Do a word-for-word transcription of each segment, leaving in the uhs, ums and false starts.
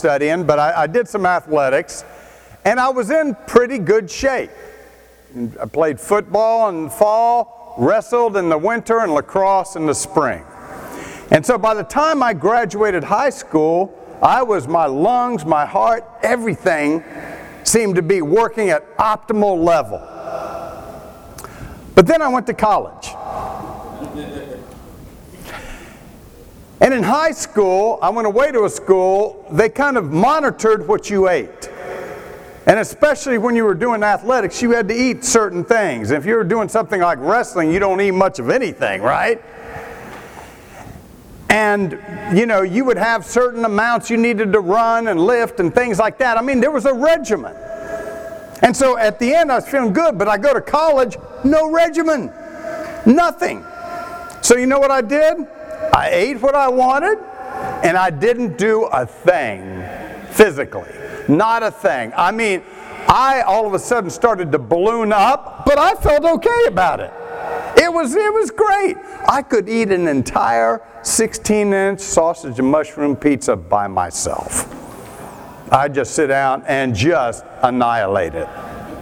studying, but I, I did some athletics, and I was in pretty good shape. I played football in the fall, wrestled in the winter, and lacrosse in the spring. And so by the time I graduated high school, I was, my lungs, my heart, everything seemed to be working at optimal level. But then I went to college. And in high school, I went away to a school, they kind of monitored what you ate. And especially when you were doing athletics, you had to eat certain things. If you were doing something like wrestling, you don't eat much of anything, right? And, you know, you would have certain amounts you needed to run and lift and things like that. I mean, there was a regimen. And so at the end, I was feeling good, but I go to college, no regimen, nothing. So you know what I did? I ate what I wanted, and I didn't do a thing physically. Not a thing. I mean, I all of a sudden started to balloon up, but I felt okay about it. It was, it was great. I could eat an entire sixteen inch sausage and mushroom pizza by myself. I'd just sit down and just annihilate it.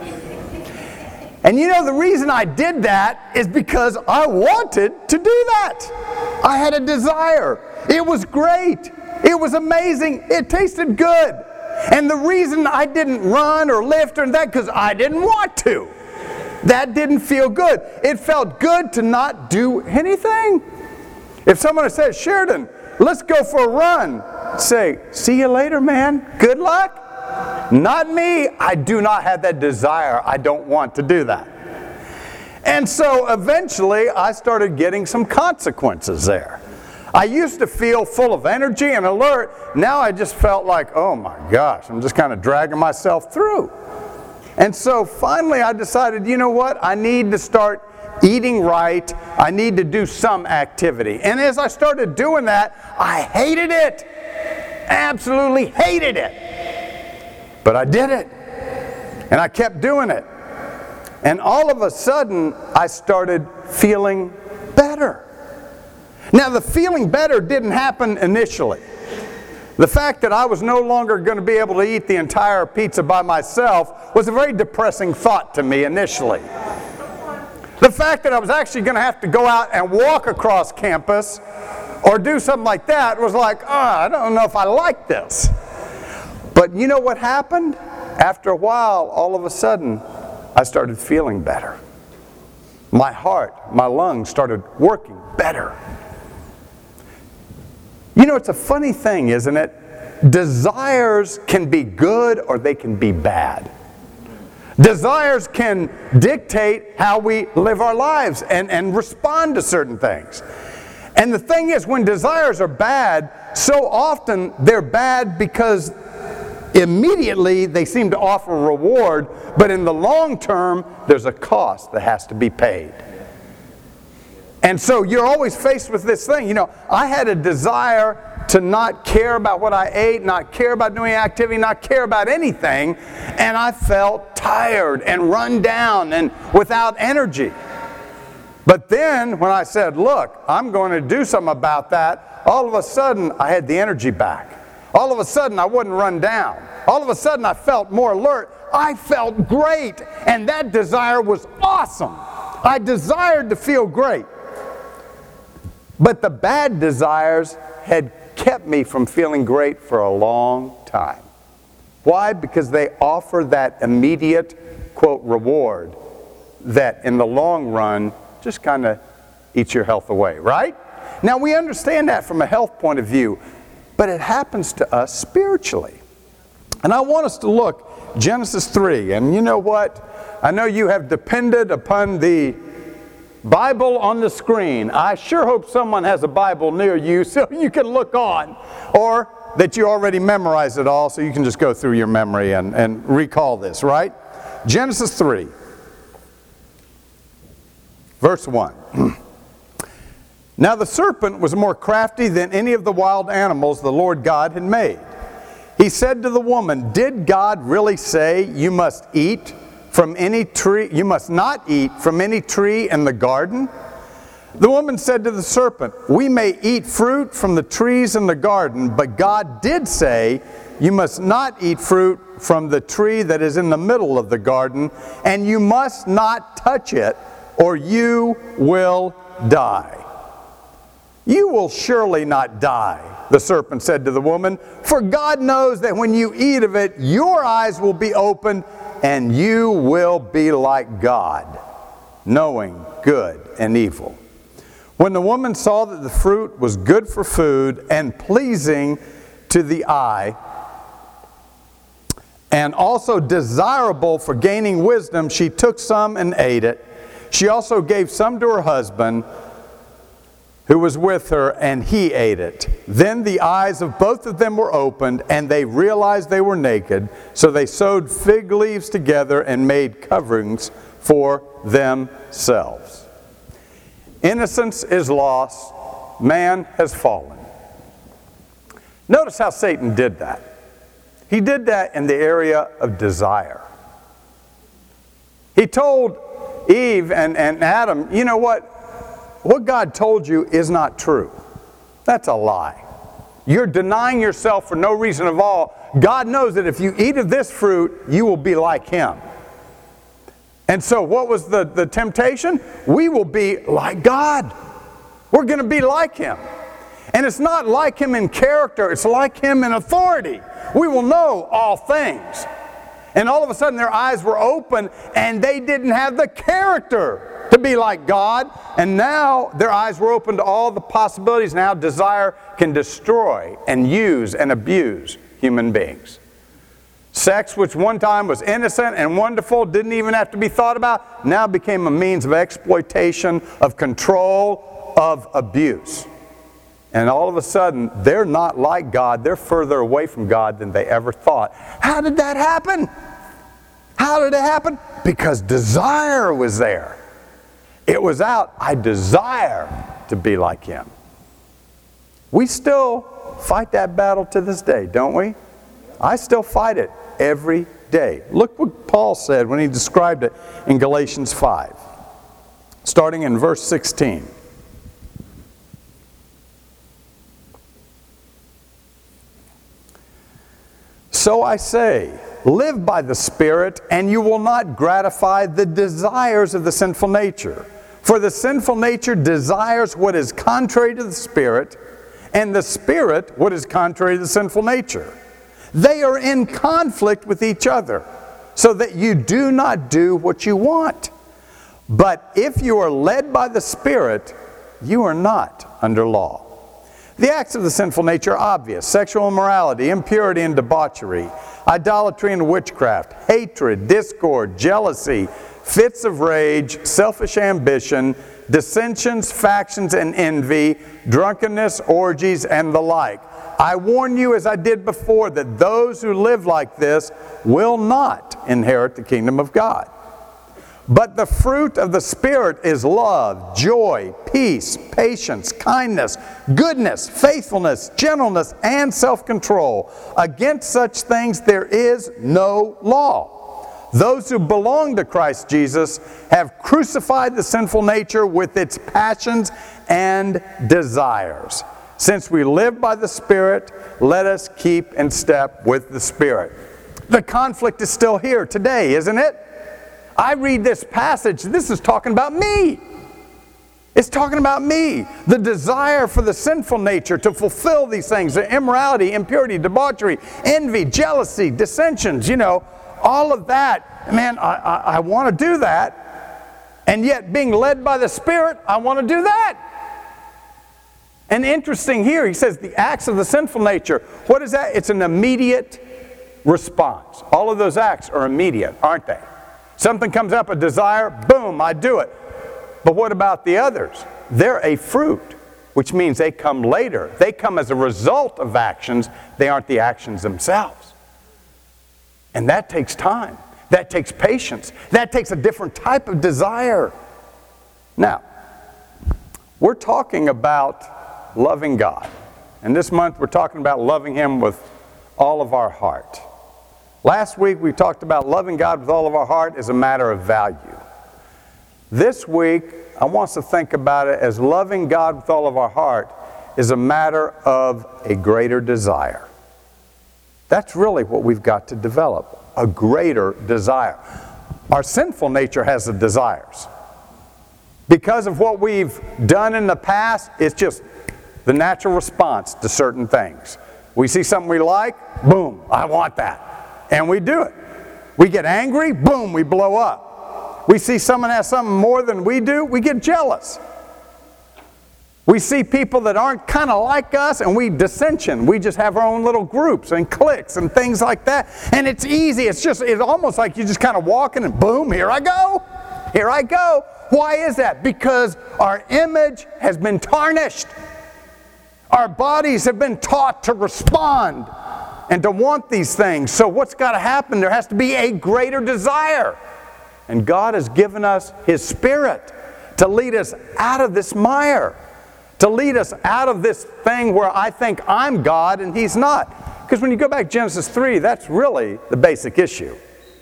And you know, the reason I did that is because I wanted to do that. I had a desire. It was great. It was amazing. It tasted good. And the reason I didn't run or lift or that, because I didn't want to. That didn't feel good. It felt good to not do anything. If someone had said, Sheridan, let's go for a run, say, see you later, man. Good luck. Not me. I do not have that desire. I don't want to do that. And so eventually I started getting some consequences there. I used to feel full of energy and alert. Now I just felt like, oh my gosh, I'm just kind of dragging myself through. And so finally I decided, you know what? I need to start eating right. I need to do some activity. And as I started doing that, I hated it. Absolutely hated it. But I did it. And I kept doing it. And all of a sudden, I started feeling better. Now, the feeling better didn't happen initially. The fact that I was no longer going to be able to eat the entire pizza by myself was a very depressing thought to me initially. The fact that I was actually going to have to go out and walk across campus or do something like that was like, oh, I don't know if I like this. But you know what happened? After a while, all of a sudden, I started feeling better. My heart, my lungs started working better. You know, it's a funny thing, isn't it? Desires can be good or they can be bad. Desires can dictate how we live our lives and, and respond to certain things. And the thing is, when desires are bad, so often they're bad because immediately they seem to offer reward, but in the long term, there's a cost that has to be paid. And so you're always faced with this thing. You know, I had a desire to not care about what I ate, not care about doing activity, not care about anything, and I felt tired and run down and without energy. But then when I said, look, I'm going to do something about that, all of a sudden I had the energy back. All of a sudden I wouldn't run down. All of a sudden I felt more alert. I felt great, and that desire was awesome. I desired to feel great. But the bad desires had kept me from feeling great for a long time. Why? Because they offer that immediate, quote, reward that in the long run just kind of eats your health away, right? Now we understand that from a health point of view, but it happens to us spiritually. And I want us to look Genesis three, and you know what? I know you have depended upon the Bible on the screen. I sure hope someone has a Bible near you so you can look on, or that you already memorized it all so you can just go through your memory and, and recall this, right? Genesis three, verse one. Now the serpent was more crafty than any of the wild animals the Lord God had made. He said to the woman, did God really say you must eat from any tree, you must not eat from any tree in the garden? The woman said to the serpent, we may eat fruit from the trees in the garden, but God did say, you must not eat fruit from the tree that is in the middle of the garden, and you must not touch it, or you will die." "You will surely not die," the serpent said to the woman, "for God knows that when you eat of it, your eyes will be opened, and you will be like God, knowing good and evil." When the woman saw that the fruit was good for food and pleasing to the eye, and also desirable for gaining wisdom, she took some and ate it. She also gave some to her husband who was with her, and he ate it. Then the eyes of both of them were opened, and they realized they were naked. So they sewed fig leaves together and made coverings for themselves. Innocence is lost. Man has fallen. Notice how Satan did that. He did that in the area of desire. He told Eve and, and Adam, you know what? What God told you is not true. That's a lie. You're denying yourself for no reason at all. God knows that if you eat of this fruit, you will be like Him. And so what was the, the temptation? We will be like God. We're going to be like Him. And it's not like Him in character, it's like Him in authority. We will know all things. And all of a sudden their eyes were open and they didn't have the character to be like God. And now their eyes were open to all the possibilities. Now desire can destroy and use and abuse human beings. Sex, which one time was innocent and wonderful, didn't even have to be thought about, now became a means of exploitation, of control, of abuse. And all of a sudden, they're not like God. They're further away from God than they ever thought. How did that happen? How did it happen? Because desire was there. It was out, I desire to be like Him. We still fight that battle to this day, don't we? I still fight it every day. Look what Paul said when he described it in Galatians five, starting in verse sixteen. "So I say, live by the Spirit, and you will not gratify the desires of the sinful nature. For the sinful nature desires what is contrary to the Spirit, and the Spirit what is contrary to the sinful nature. They are in conflict with each other, so that you do not do what you want. But if you are led by the Spirit, you are not under law. The acts of the sinful nature are obvious: sexual immorality, impurity and debauchery, idolatry and witchcraft, hatred, discord, jealousy, fits of rage, selfish ambition, dissensions, factions and envy, drunkenness, orgies, and the like. I warn you, as I did before, that those who live like this will not inherit the kingdom of God. But the fruit of the Spirit is love, joy, peace, patience, kindness, goodness, faithfulness, gentleness, and self-control. Against such things there is no law. Those who belong to Christ Jesus have crucified the sinful nature with its passions and desires. Since we live by the Spirit, let us keep in step with the Spirit." The conflict is still here today, isn't it? I read this passage, this is talking about me. It's talking about me. The desire for the sinful nature to fulfill these things, the immorality, impurity, debauchery, envy, jealousy, dissensions, you know, all of that. Man, I, I, I want to do that. And yet being led by the Spirit, I want to do that. And interesting here, he says the acts of the sinful nature. What is that? It's an immediate response. All of those acts are immediate, aren't they? Something comes up, a desire, boom, I do it. But what about the others? They're a fruit, which means they come later. They come as a result of actions. They aren't the actions themselves. And that takes time. That takes patience. That takes a different type of desire. Now, we're talking about loving God. And this month we're talking about loving Him with all of our heart. Last week we talked about loving God with all of our heart as a matter of value. This week I want us to think about it as loving God with all of our heart is a matter of a greater desire. That's really what we've got to develop, a greater desire. Our sinful nature has the desires. Because of what we've done in the past, it's just the natural response to certain things. We see something we like, boom, I want that. And we do it. We get angry, boom, we blow up. We see someone has something more than we do, we get jealous. We see people that aren't kind of like us and we dissension. We just have our own little groups and cliques and things like that. And it's easy. It's just, it's almost like you just kind of walking and boom, here I go. Here I go. Why is that? Because our image has been tarnished. Our bodies have been taught to respond and to want these things. So what's got to happen? There has to be a greater desire. And God has given us His Spirit to lead us out of this mire. To lead us out of this thing where I think I'm God and He's not. Because when you go back to Genesis three, that's really the basic issue.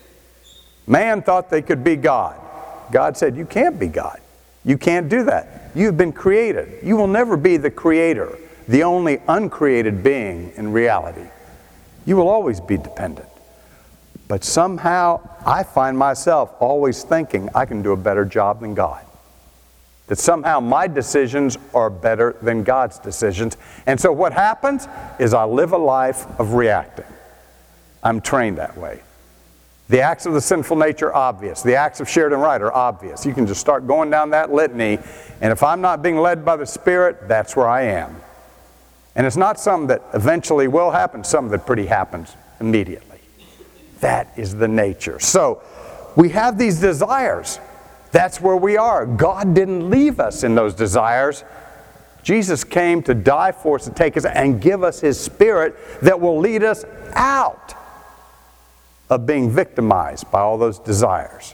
Man thought they could be God. God said, you can't be God. You can't do that. You've been created. You will never be the creator, the only uncreated being in reality. You will always be dependent. But somehow I find myself always thinking I can do a better job than God. That somehow my decisions are better than God's decisions. And so what happens is I live a life of reacting. I'm trained that way. The acts of the sinful nature are obvious. The acts of Sheridan Wright are obvious. You can just start going down that litany, and if I'm not being led by the Spirit, that's where I am. And it's not something that eventually will happen, something that pretty happens immediately. That is the nature. So we have these desires. That's where we are. God didn't leave us in those desires. Jesus came to die for us, to take us and give us His Spirit that will lead us out of being victimized by all those desires.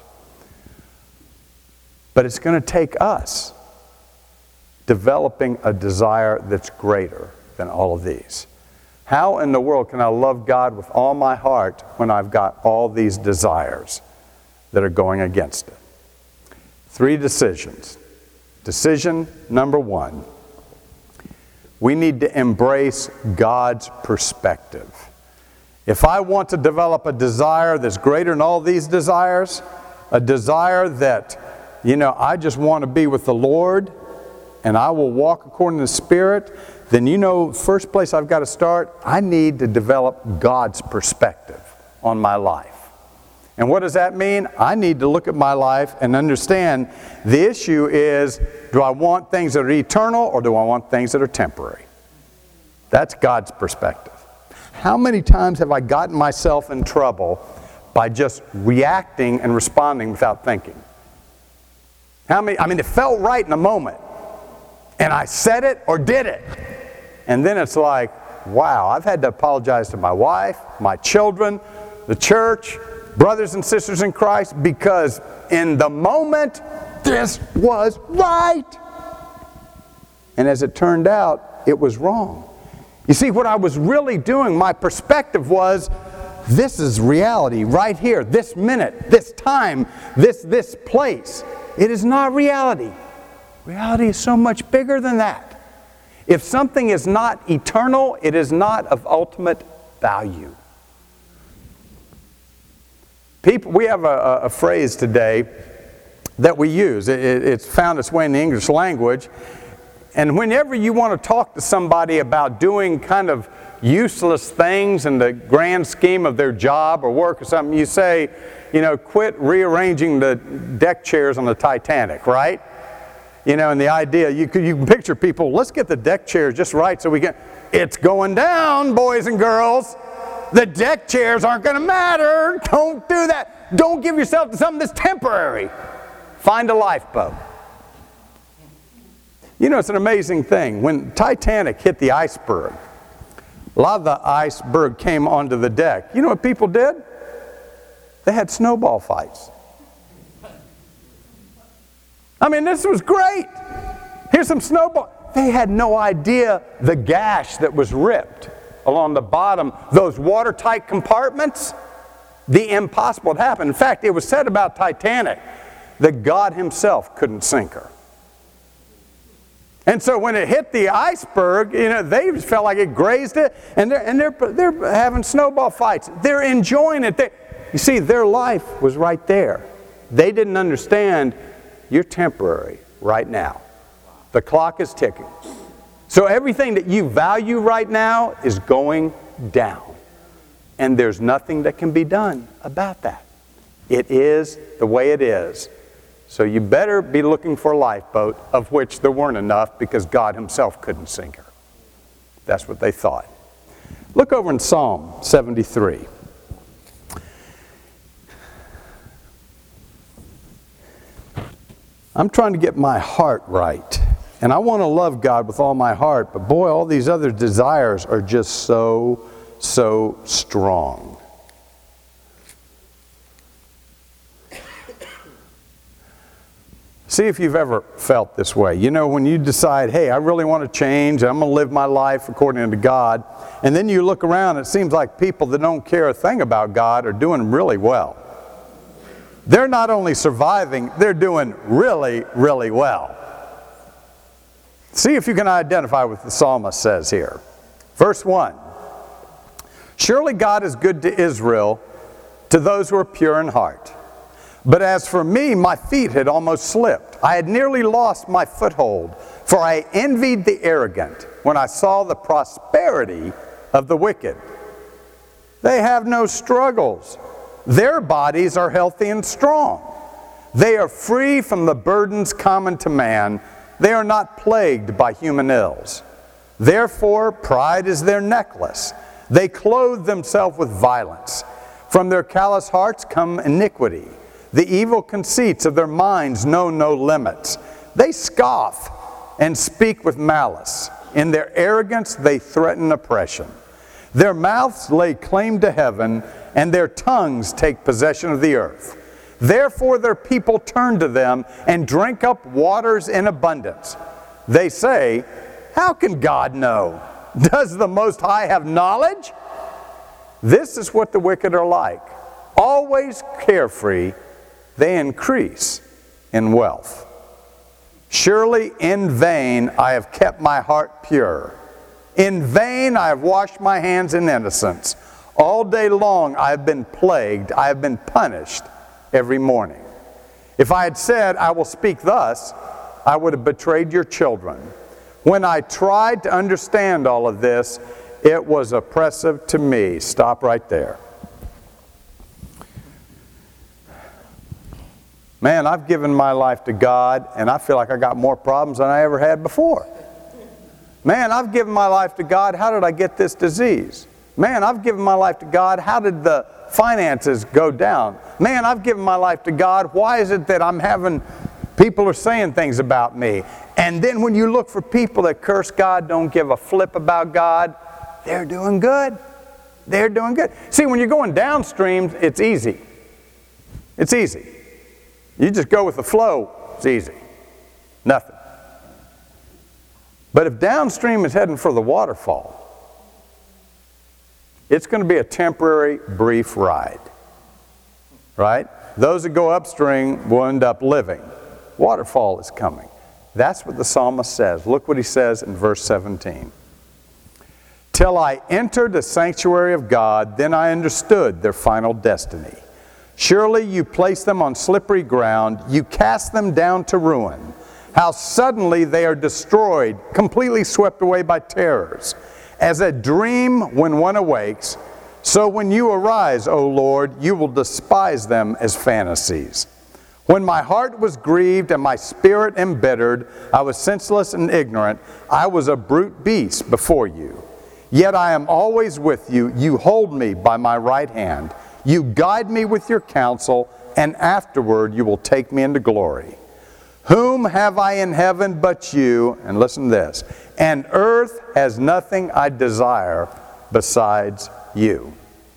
But it's going to take us developing a desire that's greater than all of these. How in the world can I love God with all my heart when I've got all these desires that are going against it? Three decisions. Decision number one, we need to embrace God's perspective. If I want to develop a desire that's greater than all these desires, a desire that, you know, I just want to be with the Lord and I will walk according to the Spirit, then you know, first place I've got to start, I need to develop God's perspective on my life. And what does that mean? I need to look at my life and understand the issue is, do I want things that are eternal or do I want things that are temporary? That's God's perspective. How many times have I gotten myself in trouble by just reacting and responding without thinking? How many? I mean, it felt right in the moment. And I said it or did it. And then it's like, wow, I've had to apologize to my wife, my children, the church, brothers and sisters in Christ, because in the moment, this was right. And as it turned out, it was wrong. You see, what I was really doing, my perspective was, this is reality right here, this minute, this time, this, this place. It is not reality. Reality is so much bigger than that. If something is not eternal, it is not of ultimate value. People, we have a, a phrase today that we use. It, it, it's found its way in the English language. And whenever you want to talk to somebody about doing kind of useless things in the grand scheme of their job or work or something, you say, you know, quit rearranging the deck chairs on the Titanic, right? You know, and the idea, you can, you can picture people, let's get the deck chairs just right so we can, it's going down, boys and girls. The deck chairs aren't going to matter. Don't do that. Don't give yourself to something that's temporary. Find a lifeboat. You know, it's an amazing thing. When Titanic hit the iceberg, a lot of the iceberg came onto the deck. You know what people did? They had snowball fights. I mean, this was great. Here's some snowball. They had no idea the gash that was ripped along the bottom, those watertight compartments. The impossible had happened. In fact, it was said about Titanic that God Himself couldn't sink her. And so when it hit the iceberg, you know, they just felt like it grazed it, and they're, and they're, they're having snowball fights. They're enjoying it. They, you see, their life was right there. They didn't understand you're temporary right now. The clock is ticking. So everything that you value right now is going down. And there's nothing that can be done about that. It is the way it is. So you better be looking for a lifeboat, of which there weren't enough because God himself couldn't sink her. That's what they thought. Look over in Psalm seventy-three. I'm trying to get my heart right. And I want to love God with all my heart, but boy, all these other desires are just so, so strong. See if you've ever felt this way. You know, when you decide, hey, I really want to change, I'm going to live my life according to God, and then you look around, it seems like people that don't care a thing about God are doing really well. They're not only surviving, they're doing really, really well. See if you can identify what the psalmist says here. Verse one. Surely God is good to Israel, to those who are pure in heart. But as for me, my feet had almost slipped. I had nearly lost my foothold, for I envied the arrogant when I saw the prosperity of the wicked. They have no struggles. Their bodies are healthy and strong. They are free from the burdens common to man. They are not plagued by human ills. Therefore, pride is their necklace. They clothe themselves with violence. From their callous hearts come iniquity. The evil conceits of their minds know no limits. They scoff and speak with malice. In their arrogance they threaten oppression. Their mouths lay claim to heaven, and their tongues take possession of the earth. Therefore their people turn to them and drink up waters in abundance. They say, how can God know? Does the Most High have knowledge? This is what the wicked are like. Always carefree, they increase in wealth. Surely in vain I have kept my heart pure. In vain I have washed my hands in innocence. All day long I have been plagued, I have been punished every morning. If I had said, I will speak thus, I would have betrayed your children. When I tried to understand all of this, it was oppressive to me. Stop right there. Man, I've given my life to God, and I feel like I got more problems than I ever had before. Man, I've given my life to God. How did I get this disease? Man, I've given my life to God. How did the finances go down? Man, I've given my life to God. Why is it that I'm having, people are saying things about me? And then when you look for people that curse God, don't give a flip about God, they're doing good. They're doing good. See, when you're going downstream, it's easy. It's easy. You just go with the flow, it's easy. Nothing. But if downstream is heading for the waterfall, it's going to be a temporary, brief ride. Right? Those that go upstream will end up living. Waterfall is coming. That's what the psalmist says. Look what he says in verse seventeen. Till I entered the sanctuary of God, then I understood their final destiny. Surely you place them on slippery ground, you cast them down to ruin. How suddenly they are destroyed, completely swept away by terrors. As a dream when one awakes, so when you arise, O Lord, you will despise them as fantasies. When my heart was grieved and my spirit embittered, I was senseless and ignorant. I was a brute beast before you. Yet I am always with you. You hold me by my right hand. You guide me with your counsel, and afterward you will take me into glory. Whom have I in heaven but you? And listen to this. And earth has nothing I desire besides you.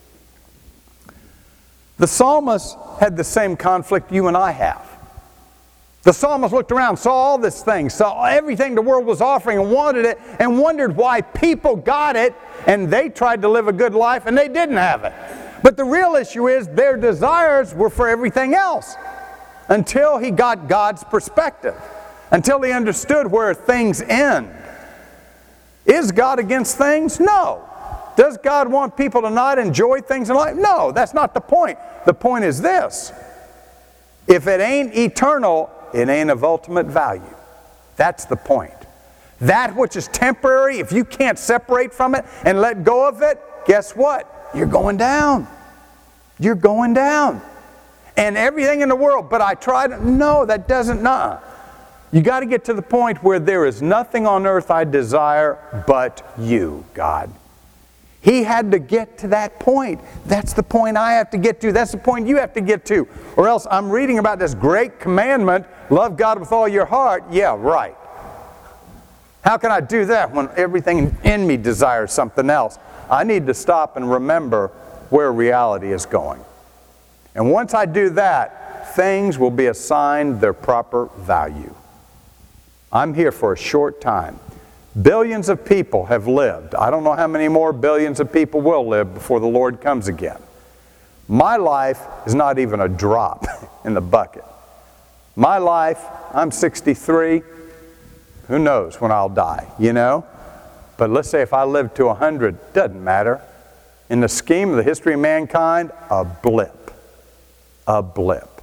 The psalmist had the same conflict you and I have. The psalmist looked around, saw all this thing, saw everything the world was offering and wanted it, and wondered why people got it, and they tried to live a good life, and they didn't have it. But the real issue is their desires were for everything else until he got God's perspective. until he understood where things end. Is God against things? No. Does God want people to not enjoy things in life? No, that's not the point. The point is this. If it ain't eternal, it ain't of ultimate value. That's the point. That which is temporary, if you can't separate from it and let go of it, guess what? You're going down. You're going down. And everything in the world, but I tried, no, that doesn't, nah. You got to get to the point where there is nothing on earth I desire but you, God. He had to get to that point. That's the point I have to get to. That's the point you have to get to. Or else I'm reading about this great commandment, love God with all your heart. Yeah, right. How can I do that when everything in me desires something else? I need to stop and remember where reality is going. And once I do that, things will be assigned their proper value. I'm here for a short time. Billions of people have lived. I don't know how many more billions of people will live before the Lord comes again. My life is not even a drop in the bucket. My life, I'm sixty-three. Who knows when I'll die, you know? But let's say if I live to one hundred, doesn't matter. In the scheme of the history of mankind, a blip. A blip.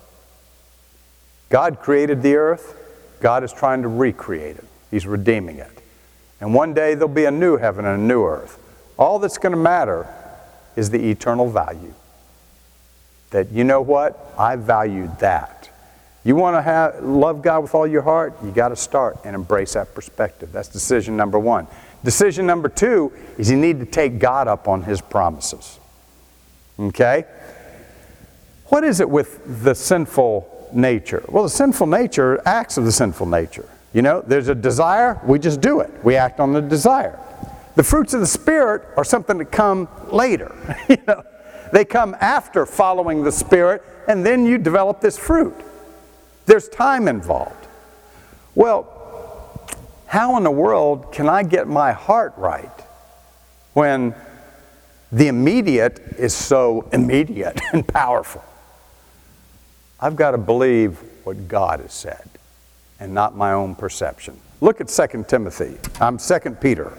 God created the earth. God is trying to recreate it. He's redeeming it. And one day there'll be a new heaven and a new earth. All that's going to matter is the eternal value. That, you know what? I valued that. You want to have, love God with all your heart? You got to start and embrace that perspective. That's decision number one. Decision number two is you need to take God up on His promises. Okay? What is it with the sinful nature? Well, the sinful nature acts of the sinful nature. You know, there's a desire, we just do it. We act on the desire. The fruits of the Spirit are something that come later. You know, they come after following the Spirit, and then you develop this fruit. There's time involved. Well, how in the world can I get my heart right when the immediate is so immediate and powerful? I've got to believe what God has said and not my own perception. Look at Second Timothy. I'm Second Peter.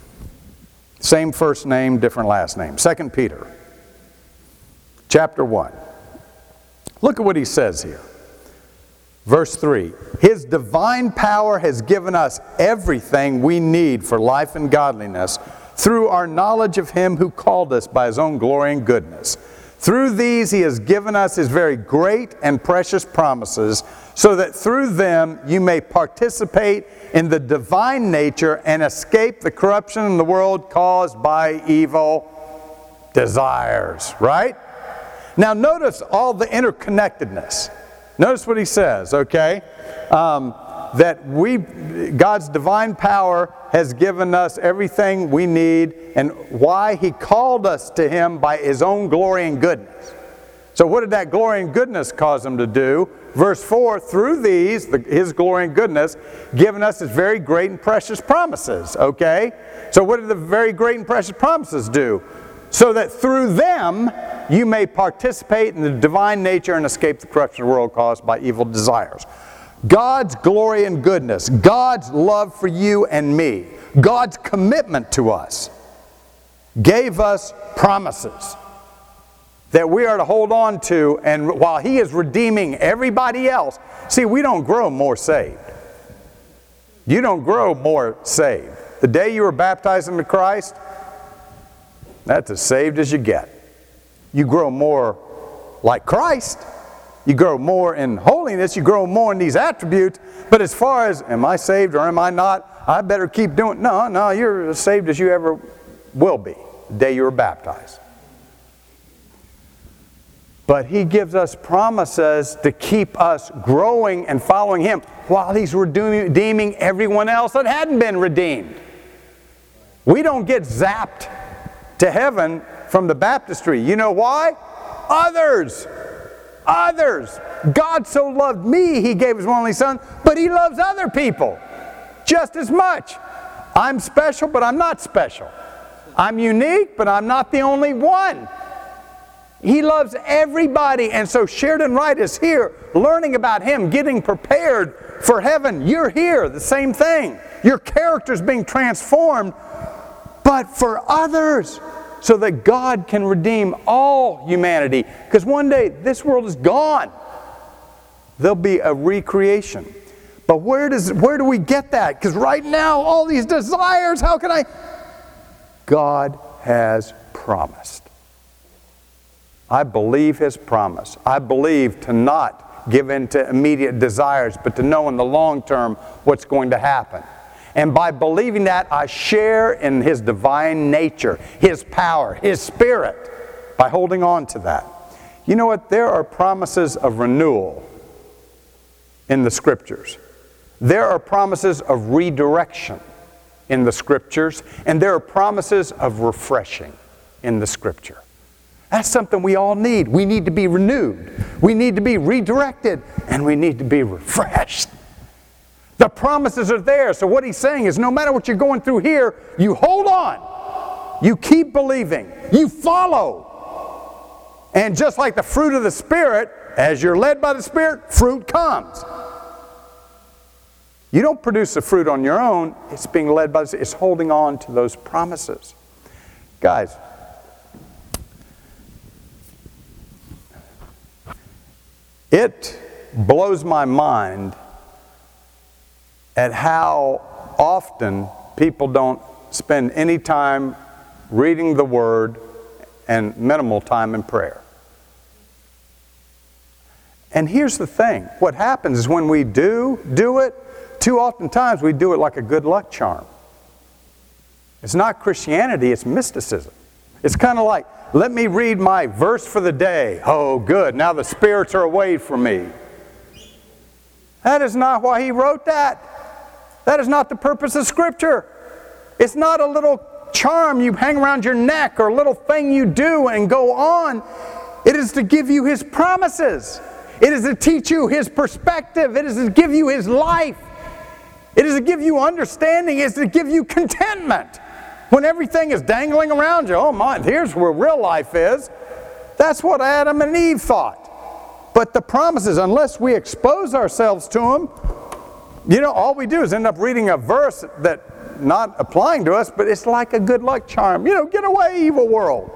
Same first name, different last name. Second Peter, chapter one. Look at what he says here. Verse three. His divine power has given us everything we need for life and godliness through our knowledge of Him who called us by His own glory and goodness. Through these He has given us His very great and precious promises, so that through them you may participate in the divine nature and escape the corruption in the world caused by evil desires. Right? Now notice all the interconnectedness. Notice what he says, okay? Um, that we, God's divine power has given us everything we need, and why He called us to Him by His own glory and goodness. So what did that glory and goodness cause Him to do? Verse four, through these, the, His glory and goodness, given us His very great and precious promises, okay? So what did the very great and precious promises do? So that through them you may participate in the divine nature and escape the corruption of the world caused by evil desires. God's glory and goodness, God's love for you and me, God's commitment to us, gave us promises that we are to hold on to, and while He is redeeming everybody else, see, we don't grow more saved. You don't grow more saved. The day you were baptized into Christ, that's as saved as you get. You grow more like Christ. You grow more in holiness. You grow more in these attributes. But as far as, am I saved or am I not? I better keep doing, no, no, you're as saved as you ever will be the day you were baptized. But He gives us promises to keep us growing and following Him while He's redeeming everyone else that hadn't been redeemed. We don't get zapped to heaven from the baptistry. You know why? Others. Others. God so loved me, He gave His one only Son, but He loves other people just as much. I'm special, but I'm not special. I'm unique, but I'm not the only one. He loves everybody. And so Sheridan Wright is here learning about Him, getting prepared for heaven. You're here, the same thing. Your character's being transformed, but for others, so that God can redeem all humanity. Because one day, this world is gone. There'll be a recreation. But where does where do we get that? Because right now, all these desires, how can I? God has promised. I believe His promise. I believe to not give in to immediate desires, but to know in the long term what's going to happen. And by believing that, I share in His divine nature, His power, His Spirit, by holding on to that. You know what? There are promises of renewal in the Scriptures. There are promises of redirection in the Scriptures, and there are promises of refreshing in the Scripture. That's something we all need. We need to be renewed. We need to be redirected. And we need to be refreshed. The promises are there. So what he's saying is no matter what you're going through here, you hold on. You keep believing. You follow. And just like the fruit of the Spirit, as you're led by the Spirit, fruit comes. You don't produce the fruit on your own. It's being led by the Spirit. It's holding on to those promises. Guys, it blows my mind at how often people don't spend any time reading the Word and minimal time in prayer. And here's the thing. What happens is when we do do it, too often times we do it like a good luck charm. It's not Christianity, it's mysticism. It's kind of like, let me read my verse for the day. Oh, good. Now the spirits are away from me. That is not why he wrote that. That is not the purpose of Scripture. It's not a little charm you hang around your neck or a little thing you do and go on. It is to give you His promises. It is to teach you His perspective. It is to give you His life. It is to give you understanding. It is to give you contentment. When everything is dangling around you, oh my, here's where real life is. That's what Adam and Eve thought. But the promises, unless we expose ourselves to them, you know, all we do is end up reading a verse that not applying to us, but it's like a good luck charm. You know, get away, evil world.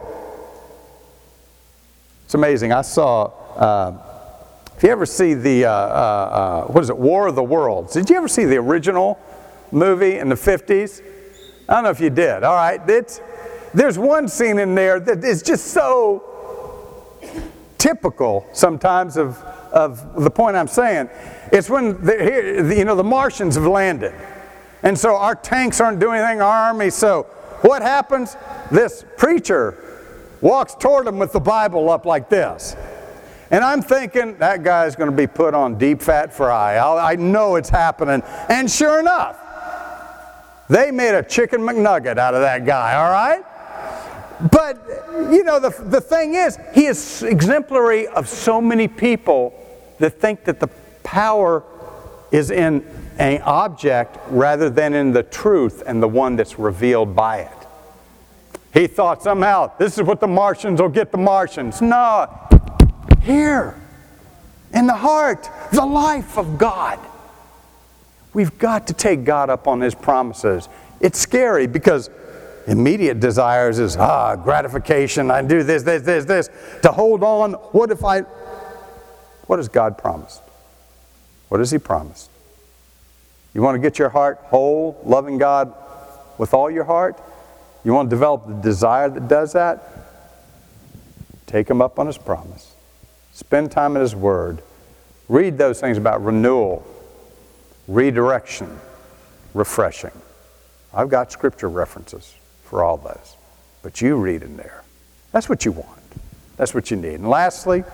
It's amazing. I saw, uh, if you ever see the, uh, uh, uh, what is it, War of the Worlds. Did you ever see the original movie in the fifties? I don't know if you did. All right. It's, there's one scene in there that is just so typical sometimes of, of the point I'm saying. It's when, the, here, the, you know, the Martians have landed. And so our tanks aren't doing anything, our army. So what happens? This preacher walks toward them with the Bible up like this. And I'm thinking, that guy's going to be put on deep fat fry. I'll, I know it's happening. And sure enough, they made a chicken McNugget out of that guy, all right? But, you know, the, the thing is, he is exemplary of so many people that think that the power is in an object rather than in the truth and the one that's revealed by it. He thought somehow, this is what the Martians will get the Martians. No, here, in the heart, the life of God. We've got to take God up on His promises. It's scary because immediate desires is, ah, gratification, I do this, this, this, this. To hold on, what if I, what has God promised? What has He promised? You want to get your heart whole, loving God with all your heart? You want to develop the desire that does that? Take Him up on His promise. Spend time in His Word. Read those things about renewal, redirection, refreshing. I've got Scripture references for all those. But you read in there. That's what you want. That's what you need. And lastly,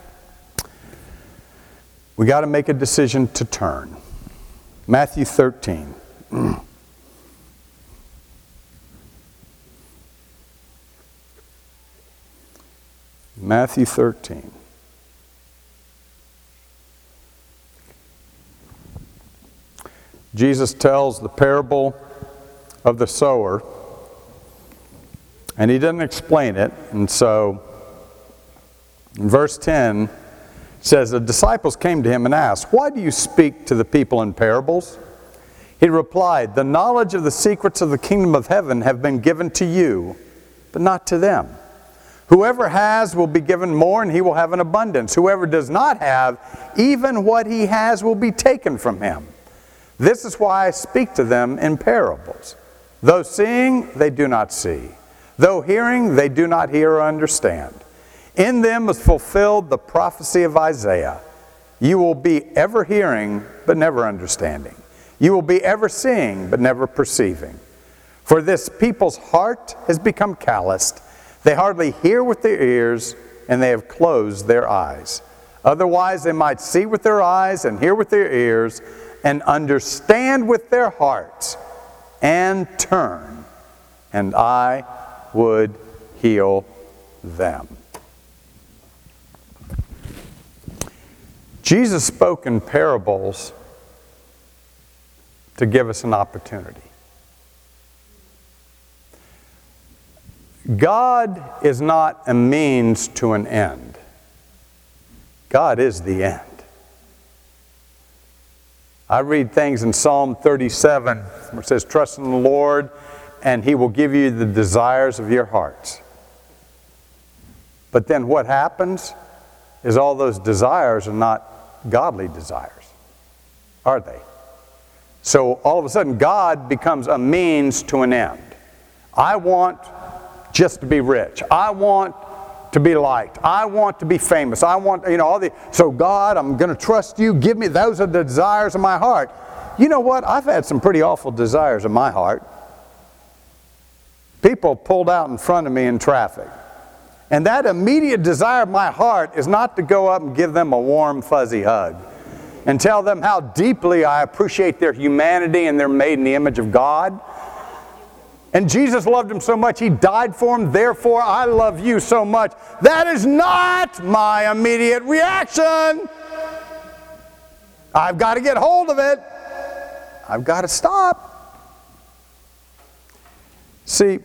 we got to make a decision to turn. Matthew thirteen. Matthew thirteen. Jesus tells the parable of the sower, and He doesn't explain it, and so In verse ten, it says, the disciples came to him and asked, why do you speak to the people in parables? He replied, the knowledge of the secrets of the kingdom of heaven have been given to you, but not to them. Whoever has will be given more, and he will have an abundance. Whoever does not have, even what he has will be taken from him. This is why I speak to them in parables. Though seeing, they do not see. Though hearing, they do not hear or understand. In them is fulfilled the prophecy of Isaiah. You will be ever hearing, but never understanding. You will be ever seeing, but never perceiving. For this people's heart has become calloused. They hardly hear with their ears, and they have closed their eyes. Otherwise they might see with their eyes, and hear with their ears, and understand with their hearts, and turn, and I would heal them. Jesus spoke in parables to give us an opportunity. God is not a means to an end. God is the end. I read things in Psalm thirty-seven where it says, trust in the Lord and He will give you the desires of your hearts. But then what happens is all those desires are not godly desires, are they? So all of a sudden God becomes a means to an end. I want just to be rich. I want to be liked. I want to be famous. I want, you know, all the, so God, I'm going to trust you. Give me, those are the desires of my heart. You know what? I've had some pretty awful desires in my heart. People pulled out in front of me in traffic. And that immediate desire of my heart is not to go up and give them a warm, fuzzy hug and tell them how deeply I appreciate their humanity and they're made in the image of God. And Jesus loved them so much, He died for them, therefore I love you so much. That is not my immediate reaction. I've got to get hold of it. I've got to stop. See,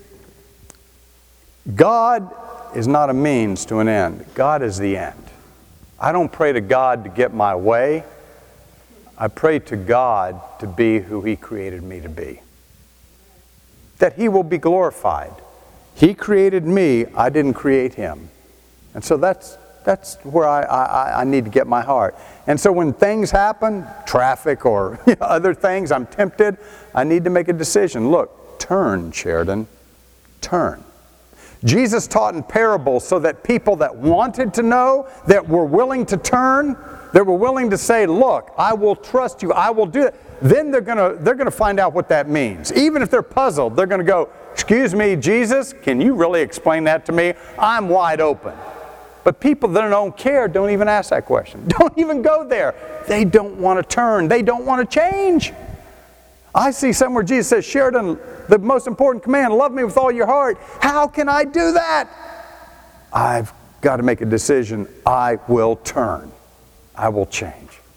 God is not a means to an end. God is the end. I don't pray to God to get my way. I pray to God to be who He created me to be. That He will be glorified. He created me, I didn't create Him. And so that's that's where I, I, I need to get my heart. And so when things happen, traffic or you know, other things, I'm tempted, I need to make a decision. Look, turn, Sheridan, turn. Jesus taught in parables so that people that wanted to know, that were willing to turn, that were willing to say, look, I will trust you, I will do it. Then they're going to they're going to find out what that means. Even if they're puzzled, they're going to go, excuse me, Jesus, can you really explain that to me? I'm wide open. But people that don't care don't even ask that question. Don't even go there. They don't want to turn. They don't want to change. I see somewhere Jesus says, Sheridan, the most important command, love me with all your heart. How can I do that? I've got to make a decision. I will turn. I will change.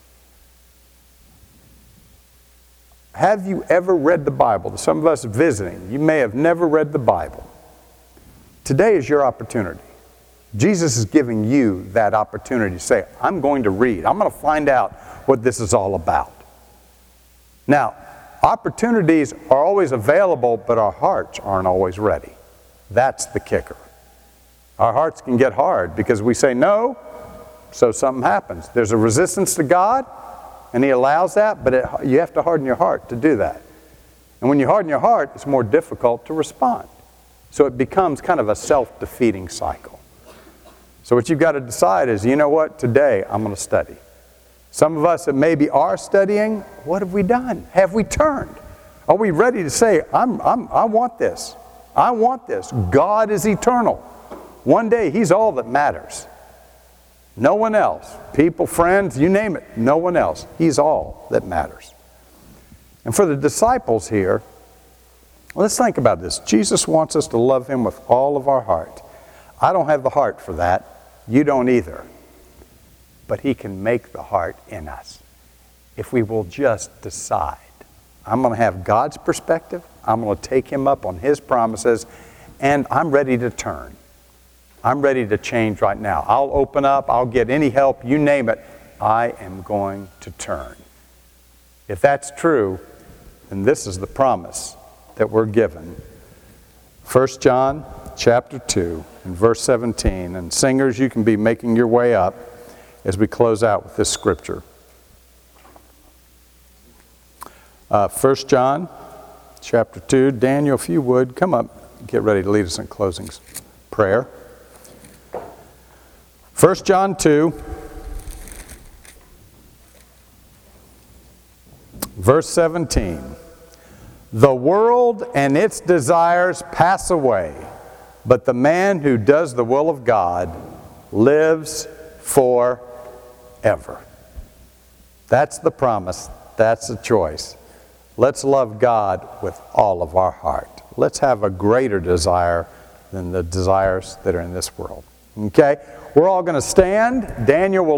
Have you ever read the Bible? Some of us visiting, you may have never read the Bible. Today is your opportunity. Jesus is giving you that opportunity to say, I'm going to read. I'm going to find out what this is all about. Now, opportunities are always available, but our hearts aren't always ready. That's the kicker. Our hearts can get hard because we say no, so something happens. There's a resistance to God, and He allows that, but it, you have to harden your heart to do that. And when you harden your heart, it's more difficult to respond. So it becomes kind of a self-defeating cycle. So what you've got to decide is, you know what, today I'm going to study. Some of us that maybe are studying, what have we done? Have we turned? Are we ready to say, I'm, I'm, I want this. I want this. God is eternal. One day He's all that matters. No one else. People, friends, you name it. No one else. He's all that matters. And for the disciples here, let's think about this. Jesus wants us to love Him with all of our heart. I don't have the heart for that. You don't either. But He can make the heart in us. If we will just decide, I'm going to have God's perspective. I'm going to take Him up on His promises. And I'm ready to turn. I'm ready to change right now. I'll open up. I'll get any help. You name it. I am going to turn. If that's true, then this is the promise that we're given. First John chapter two and verse seventeen. And singers, you can be making your way up as we close out with this scripture. Uh, First John chapter two. Daniel, if you would, come up, get ready to lead us in closing prayer. First John two, verse seventeen. The world and its desires pass away, but the man who does the will of God lives forever. That's the promise. That's the choice. Let's love God with all of our heart. Let's have a greater desire than the desires that are in this world. Okay? We're all going to stand. Daniel will